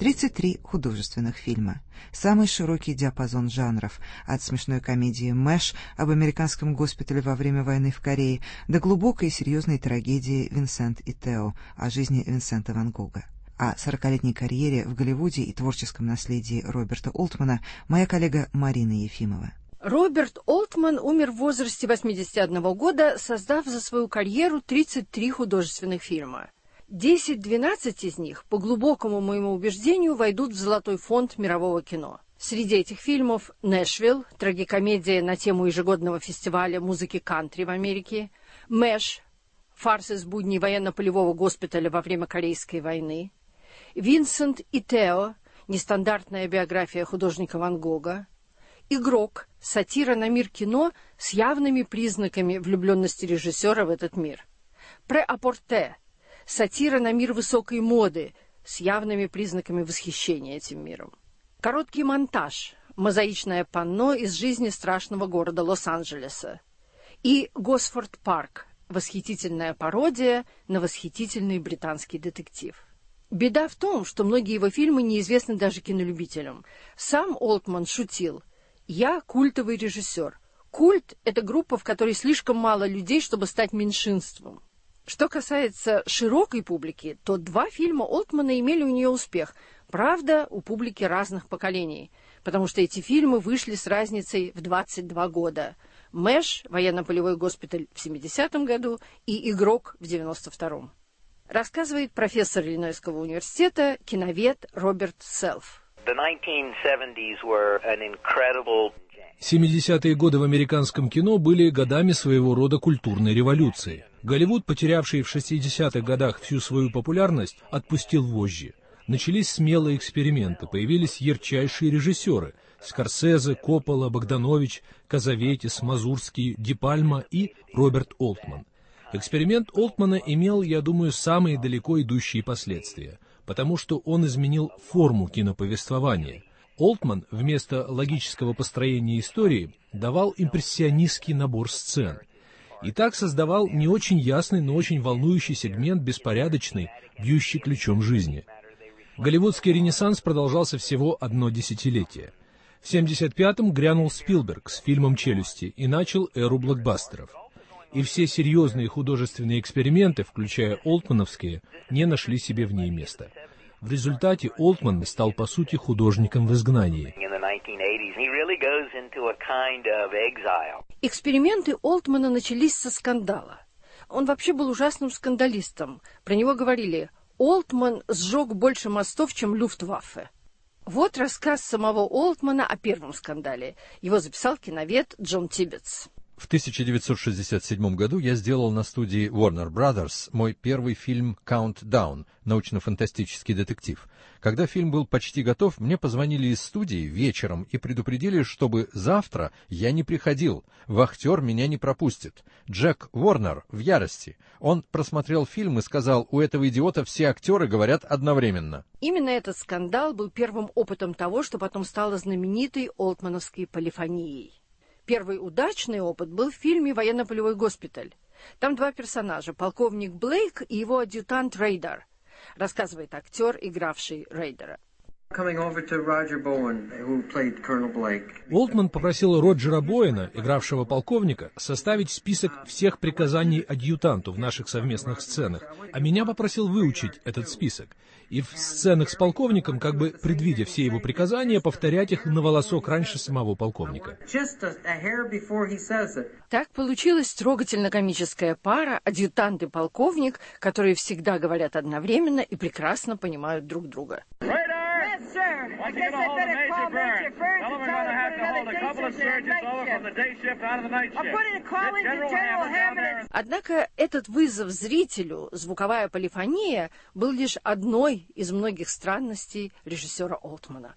33 художественных фильма. Самый широкий диапазон жанров, от смешной комедии «Мэш» об американском госпитале во время войны в Корее до глубокой и серьезной трагедии «Винсент и Тео» о жизни Винсента ван Гога. О 40-летней карьере в Голливуде и творческом наследии Роберта Олтмана моя коллега Марина Ефимова. Роберт Олтман умер в возрасте 81 года, создав за свою карьеру 33 художественных фильма. 10-12 из них, по глубокому моему убеждению, войдут в золотой фонд мирового кино. Среди этих фильмов «Нэшвилл», трагикомедия на тему ежегодного фестиваля музыки кантри в Америке, «Мэш», фарс из будней военно-полевого госпиталя во время Корейской войны, «Винсент и Тео», нестандартная биография художника Ван Гога, «Игрок», сатира на мир кино с явными признаками влюбленности режиссера в этот мир, «Прэ-а-порте», сатира на мир высокой моды с явными признаками восхищения этим миром, «Короткий монтаж», мозаичное панно из жизни страшного города Лос-Анджелеса, и «Госфорд Парк», восхитительная пародия на восхитительный британский детектив. Беда в том, что многие его фильмы неизвестны даже кинолюбителям. Сам Олтман шутил: «Я культовый режиссер. Культ — это группа, в которой слишком мало людей, чтобы стать меньшинством». Что касается широкой публики, то 2 фильма Олтмана имели у нее успех. Правда, у публики разных поколений, потому что эти фильмы вышли с разницей в 22 года. «Мэш», военно-полевой госпиталь, в 70-м году, и «Игрок» в 92-м. Рассказывает профессор Иллинойского университета, киновед Роберт Селф. 70-е годы в американском кино были годами своего рода культурной революции. Голливуд, потерявший в 60-х годах всю свою популярность, отпустил вожжи. Начались смелые эксперименты, появились ярчайшие режиссеры — Скорсезе, Коппола, Богданович, Казаветис, Мазурский, Ди Пальма и Роберт Олтман. Эксперимент Олтмана имел, я думаю, самые далеко идущие последствия, потому что он изменил форму киноповествования. Олтман вместо логического построения истории давал импрессионистский набор сцен. И так создавал не очень ясный, но очень волнующий сегмент беспорядочный, бьющий ключом жизни. Голливудский ренессанс продолжался всего 1 десятилетие. В 1975-м грянул Спилберг с фильмом «Челюсти» и начал эру блокбастеров. И все серьезные художественные эксперименты, включая олтмановские, не нашли себе в ней места. В результате Олтман стал, по сути, художником в изгнании. Эксперименты Олтмана начались со скандала. Он вообще был ужасным скандалистом. Про него говорили: «Олтман сжег больше мостов, чем Люфтваффе». Вот рассказ самого Олтмана о первом скандале. Его записал киновед Джон Тибетс. В 1967 году я сделал на студии Warner Brothers мой первый фильм «Countdown», научно-фантастический детектив. Когда фильм был почти готов, мне позвонили из студии вечером и предупредили, чтобы завтра я не приходил. Вахтер меня не пропустит. Джек Уорнер в ярости. Он просмотрел фильм и сказал: «У этого идиота все актеры говорят одновременно». Именно этот скандал был первым опытом того, что потом стало знаменитой олтмановской полифонией. Первый удачный опыт был в фильме «Военно-полевой госпиталь». Там 2 персонажа — полковник Блейк и его адъютант Рейдер, рассказывает актер, игравший Рейдера. Олтман попросил Роджера Боуэна, игравшего полковника, составить список всех приказаний адъютанту в наших совместных сценах, а меня попросил выучить этот список и в сценах с полковником, как бы предвидя все его приказания, повторять их на волосок раньше самого полковника. Так получилась трогательно-комическая пара адъютант и полковник, которые всегда говорят одновременно и прекрасно понимают друг друга. Однако этот вызов зрителю, звуковая полифония, был лишь одной из многих странностей режиссера Олтмана.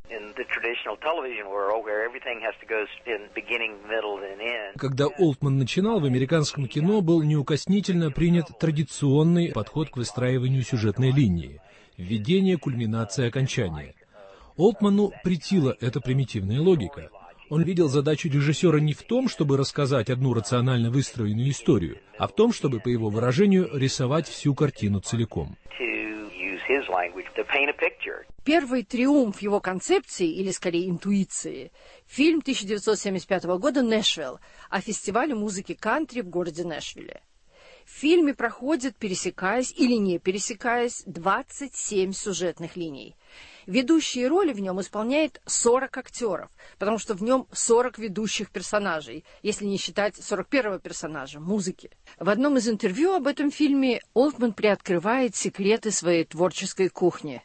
Когда Олтман начинал, в американском кино был неукоснительно принят традиционный подход к выстраиванию сюжетной линии — введение, кульминация, окончание. Олтману претила эта примитивная логика. Он видел задачу режиссера не в том, чтобы рассказать одну рационально выстроенную историю, а в том, чтобы, по его выражению, рисовать всю картину целиком. Первый триумф его концепции, или скорее интуиции, фильм 1975 года «Нэшвилл» о фестивале музыки кантри в городе Нэшвилле. В фильме проходит, пересекаясь или не пересекаясь, 27 сюжетных линий. Ведущие роли в нем исполняет 40 актеров, потому что в нем 40 ведущих персонажей, если не считать 41-го персонажа, музыки. В одном из интервью об этом фильме Олтман приоткрывает секреты своей творческой кухни.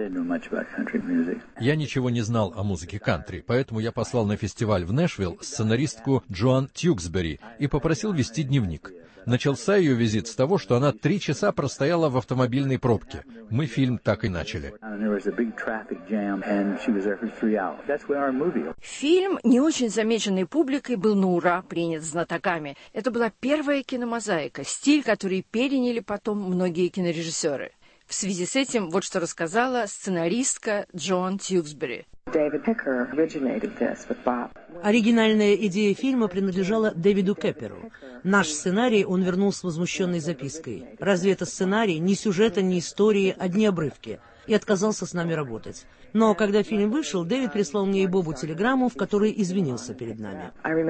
Я ничего не знал о музыке кантри, поэтому я послал на фестиваль в Нэшвилл сценаристку Джоан Тьюксбери и попросил вести дневник. Начался ее визит с того, что она 3 часа простояла в автомобильной пробке. Мы фильм так и начали. Фильм, не очень замеченный публикой, был на ура принят знатоками. Это была первая киномозаика, стиль, который переняли потом многие кинорежиссеры. В связи с этим вот что рассказала сценаристка Джоан Тьюксбери. Оригинальная идея фильма принадлежала Дэвиду Кепперу. Наш сценарий он вернул с возмущенной запиской. «Разве это сценарий? Ни сюжета, ни истории, одни обрывки». И отказался с нами работать. Но когда фильм вышел, Дэвид прислал мне и Бобу телеграмму, в которой извинился перед нами.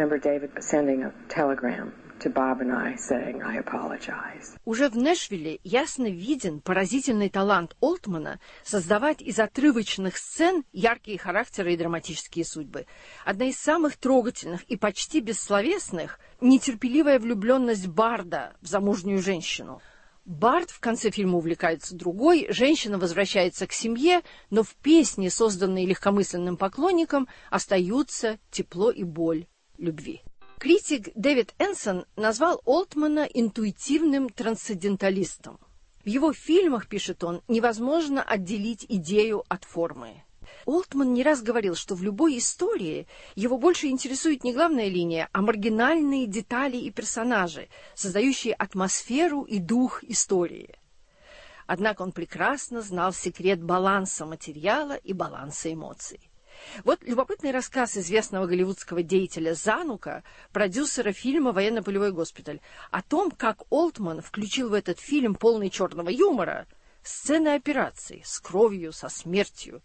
Уже в Нэшвилле ясно виден поразительный талант Олтмана создавать из отрывочных сцен яркие характеры и драматические судьбы. Одна из самых трогательных и почти бессловесных — нетерпеливая влюбленность Барда в замужнюю женщину. Бард в конце фильма увлекается другой, женщина возвращается к семье, но в песне, созданной легкомысленным поклонником, остаются тепло и боль любви. Критик Дэвид Энсон назвал Олтмана интуитивным трансценденталистом. В его фильмах, пишет он, невозможно отделить идею от формы. Олтман не раз говорил, что в любой истории его больше интересует не главная линия, а маргинальные детали и персонажи, создающие атмосферу и дух истории. Однако он прекрасно знал секрет баланса материала и баланса эмоций. Вот любопытный рассказ известного голливудского деятеля Занука, продюсера фильма «Военно-полевой госпиталь», о том, как Олтман включил в этот фильм, полный черного юмора, сцены операций с кровью, со смертью.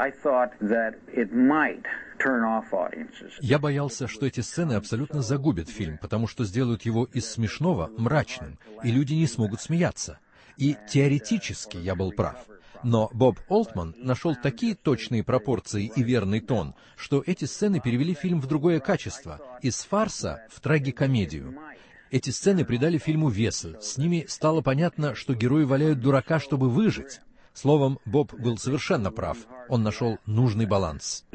Я боялся, что эти сцены абсолютно загубят фильм, потому что сделают его из смешного мрачным, и люди не смогут смеяться. И теоретически я был прав. Но Боб Олтман нашел такие точные пропорции и верный тон, что эти сцены перевели фильм в другое качество, из фарса в трагикомедию. Эти сцены придали фильму веса, с ними стало понятно, что герои валяют дурака, чтобы выжить. Словом, Боб был совершенно прав, он нашел нужный баланс.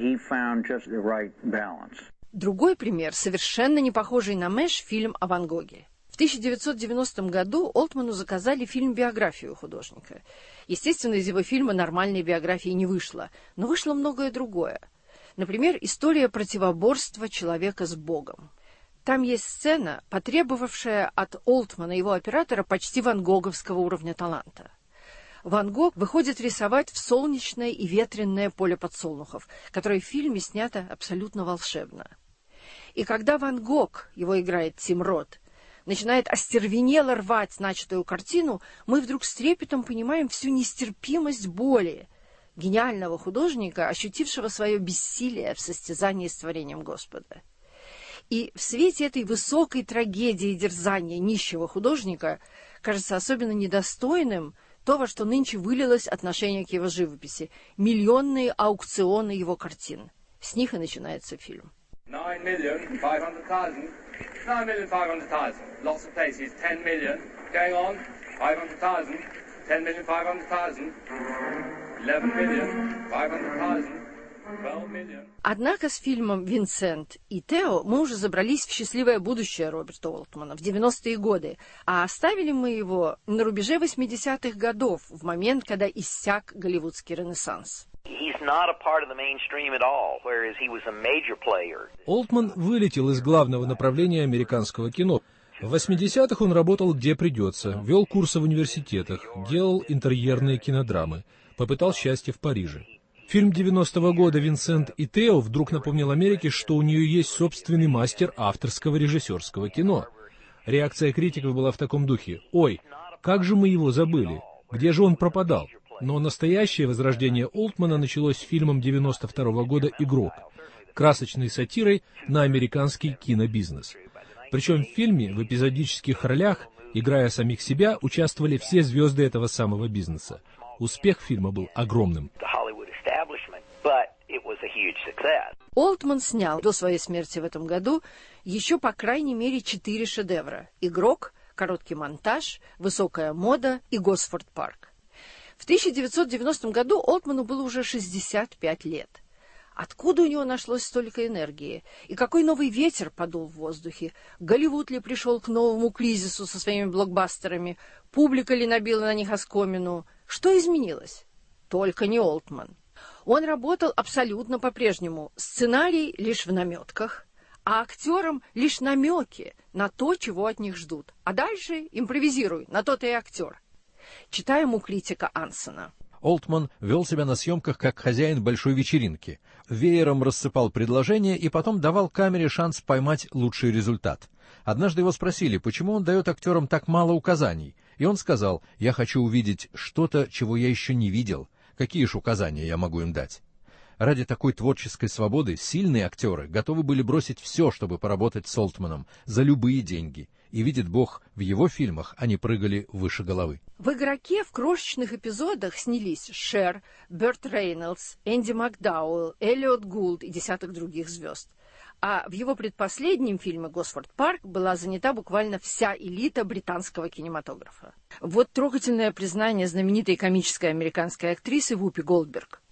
Другой пример, совершенно не похожий на Мэш, фильм о Ван Гоге. В 1990 году Олтману заказали фильм-биографию художника. Естественно, из его фильма нормальной биографии не вышло, но вышло многое другое. Например, история противоборства человека с Богом. Там есть сцена, потребовавшая от Олтмана и его оператора почти ван-гоговского уровня таланта. Ван Гог выходит рисовать в солнечное и ветреное поле подсолнухов, которое в фильме снято абсолютно волшебно. И когда Ван Гог, его играет Тим Рот, начинает остервенело рвать начатую картину, мы вдруг с трепетом понимаем всю нестерпимость боли гениального художника, ощутившего свое бессилие в состязании с творением Господа. И в свете этой высокой трагедии и дерзания нищего художника кажется особенно недостойным то, во что нынче вылилось отношение к его живописи, миллионные аукционы его картин. С них и начинается фильм. 9,500,000. 9,500,000. Lots of places. 10 million. Going on. 500,000. 10,500,000. 11 million. 500,000. 12 million. Однако с фильмом «Винсент и Тео» мы уже забрались в счастливое будущее Роберта Олтмана в 90-е годы, а оставили мы его на рубеже 80-х годов, в момент, когда иссяк голливудский ренессанс. Олтман вылетел из главного направления американского кино. В 80-х он работал где придется, вел курсы в университетах, делал интерьерные кинодрамы, попытал счастье в Париже. Фильм 90-го года «Винсент и Тео» вдруг напомнил Америке, что у нее есть собственный мастер авторского режиссерского кино. Реакция критиков была в таком духе: «Ой, как же мы его забыли? Где же он пропадал?» Но настоящее возрождение Олтмана началось с фильмом 1992 года «Игрок», красочной сатирой на американский кинобизнес. Причем в фильме в эпизодических ролях, играя самих себя, участвовали все звезды этого самого бизнеса. Успех фильма был огромным. Олтман снял до своей смерти в этом году еще по крайней мере 4 шедевра: «Игрок», «Короткий монтаж», «Высокая мода» и «Госфорд Парк». В 1990 году Олтману было уже 65 лет. Откуда у него нашлось столько энергии? И какой новый ветер подул в воздухе? Голливуд ли пришел к новому кризису со своими блокбастерами? Публика ли набила на них оскомину? Что изменилось? Только не Олтман. Он работал абсолютно по-прежнему. Сценарий лишь в наметках, а актерам лишь намеки на то, чего от них ждут. А дальше импровизируй, на то ты и актер. Читаем у критика Ансона. Олтман вел себя на съемках как хозяин большой вечеринки. Веером рассыпал предложения и потом давал камере шанс поймать лучший результат. Однажды его спросили, почему он дает актерам так мало указаний. И он сказал: «Я хочу увидеть что-то, чего я еще не видел. Какие ж указания я могу им дать?» Ради такой творческой свободы сильные актеры готовы были бросить все, чтобы поработать с Олтманом, за любые деньги. И, видит Бог, в его фильмах они прыгали выше головы. В «Игроке» в крошечных эпизодах снялись Шер, Берт Рейнольдс, Энди Макдауэлл, Эллиот Гулд и десяток других звезд. А в его предпоследнем фильме «Госфорд Парк» была занята буквально вся элита британского кинематографа. Вот трогательное признание знаменитой комической американской актрисы Вупи Голдберг.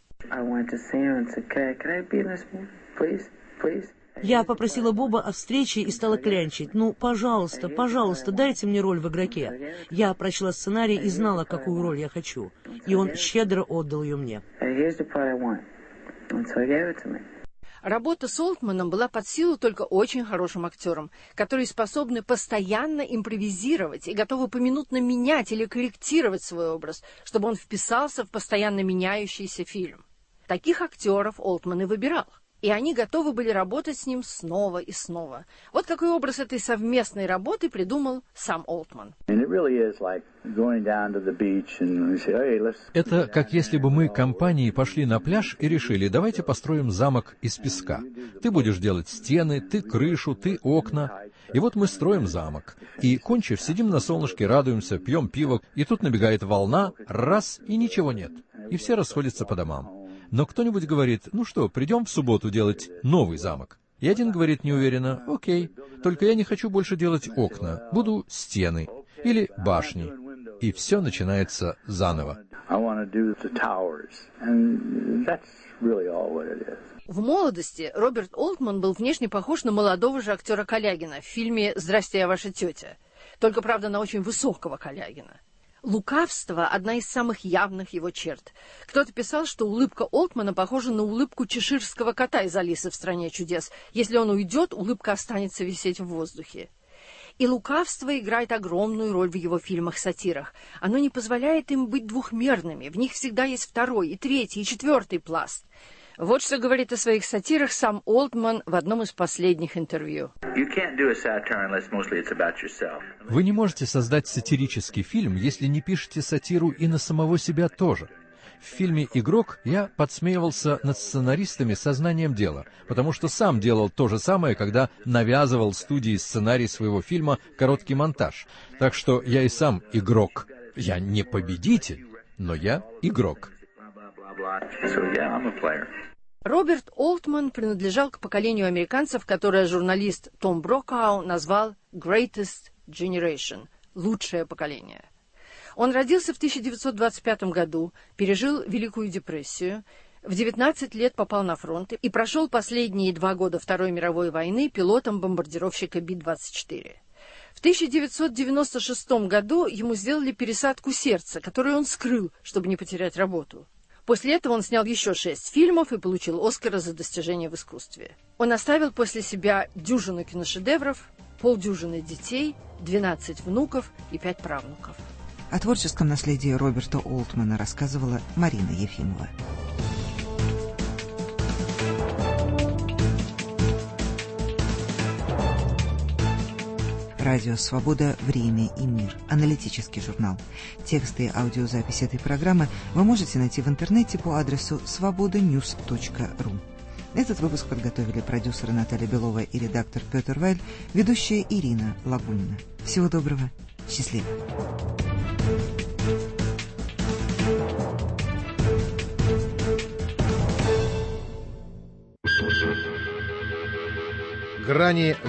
Я попросила Боба о встрече и стала клянчить. «Ну, пожалуйста, пожалуйста, дайте мне роль в «Игроке». Я прочла сценарий и знала, какую роль я хочу. И он щедро отдал ее мне. Работа с Олтманом была под силу только очень хорошим актерам, которые способны постоянно импровизировать и готовы поминутно менять или корректировать свой образ, чтобы он вписался в постоянно меняющийся фильм. Таких актеров Олтман и выбирал. И они готовы были работать с ним снова и снова. Вот какой образ этой совместной работы придумал сам Олтман. Это как если бы мы компанией пошли на пляж и решили: давайте построим замок из песка. Ты будешь делать стены, ты крышу, ты окна. И вот мы строим замок. И, кончив, сидим на солнышке, радуемся, пьем пиво, и тут набегает волна, раз, и ничего нет. И все расходятся по домам. Но кто-нибудь говорит: ну что, придем в субботу делать новый замок. И один говорит неуверенно: окей, только я не хочу больше делать окна, буду стены или башни. И все начинается заново. В молодости Роберт Олтман был внешне похож на молодого же актера Калягина в фильме «Здрасте, я ваша тетя». Только, правда, на очень высокого Калягина. Лукавство – одна из самых явных его черт. Кто-то писал, что улыбка Олтмана похожа на улыбку чеширского кота из «Алисы в стране чудес». Если он уйдет, улыбка останется висеть в воздухе. И лукавство играет огромную роль в его фильмах-сатирах. Оно не позволяет им быть двухмерными. В них всегда есть второй, и третий, и четвертый пласт. Вот что говорит о своих сатирах сам Олтман в одном из последних интервью. Вы не можете создать сатирический фильм, если не пишете сатиру и на самого себя тоже. В фильме «Игрок» я подсмеивался над сценаристами сознанием дела, потому что сам делал то же самое, когда навязывал студии сценарий своего фильма «Короткий монтаж». Так что я и сам игрок. Я не победитель, но я игрок. Роберт Олтман принадлежал к поколению американцев, которое журналист Том Брокау назвал «Greatest Generation» — «лучшее поколение». Он родился в 1925 году, пережил Великую депрессию, в 19 лет попал на фронт и прошел последние 2 года Второй мировой войны пилотом бомбардировщика Би-24. В 1996 году ему сделали пересадку сердца, которую он скрыл, чтобы не потерять работу. После этого он снял еще 6 фильмов и получил Оскара за достижения в искусстве. Он оставил после себя дюжину киношедевров, полдюжины детей, 12 внуков и 5 правнуков. О творческом наследии Роберта Олтмана рассказывала Марина Ефимова. Радио Свобода. Время и мир. Аналитический журнал. Тексты и аудиозапись этой программы вы можете найти в интернете по адресу svobodanews.ru. Этот выпуск подготовили продюсеры Наталья Белова и редактор Петр Вайль, ведущая Ирина Лагунина. Всего доброго. Счастливо. Грани